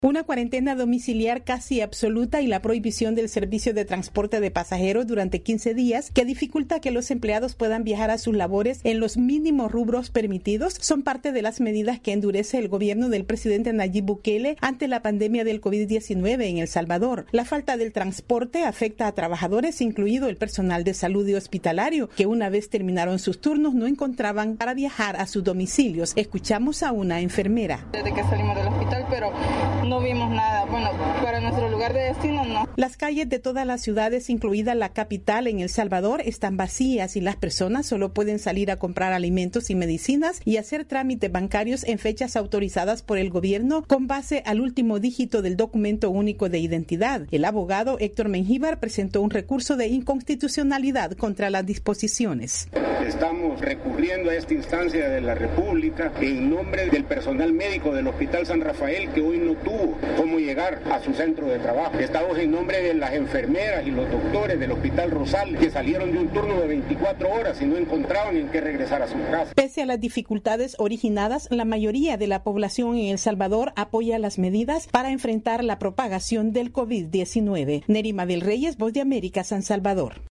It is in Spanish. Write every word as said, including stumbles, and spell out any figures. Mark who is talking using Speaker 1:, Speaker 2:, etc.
Speaker 1: Una cuarentena domiciliar casi absoluta y la prohibición del servicio de transporte de pasajeros durante quince días, que dificulta que los empleados puedan viajar a sus labores en los mínimos rubros permitidos, son parte de las medidas que endurece el gobierno del presidente Nayib Bukele ante la pandemia del covid diecinueve en El Salvador. La falta del transporte afecta a trabajadores, incluido el personal de salud y hospitalario, que una vez terminaron sus turnos no encontraban para viajar a sus domicilios. Escuchamos a una enfermera.
Speaker 2: Desde que salimos del hospital, pero no vimos nada. Bueno, para nuestro lugar de destino, no.
Speaker 1: Las calles de todas las ciudades, incluida la capital en El Salvador, están vacías y las personas solo pueden salir a comprar alimentos y medicinas y hacer trámites bancarios en fechas autorizadas por el gobierno con base al último dígito del documento único de identidad. El abogado Héctor Mengíbar presentó un recurso de inconstitucionalidad contra las disposiciones.
Speaker 3: Estamos recurriendo a esta instancia de la República en nombre del personal médico del Hospital San Rafael, que hoy no tuvo cómo llegar a su centro de trabajo. Estamos en nombre de las enfermeras y los doctores del Hospital Rosal, que salieron de un turno de veinticuatro horas y no encontraban en qué regresar a su casa.
Speaker 1: Pese a las dificultades originadas, la mayoría de la población en El Salvador apoya las medidas para enfrentar la propagación del covid diecinueve. Nerima del Reyes, Voz de América, San Salvador.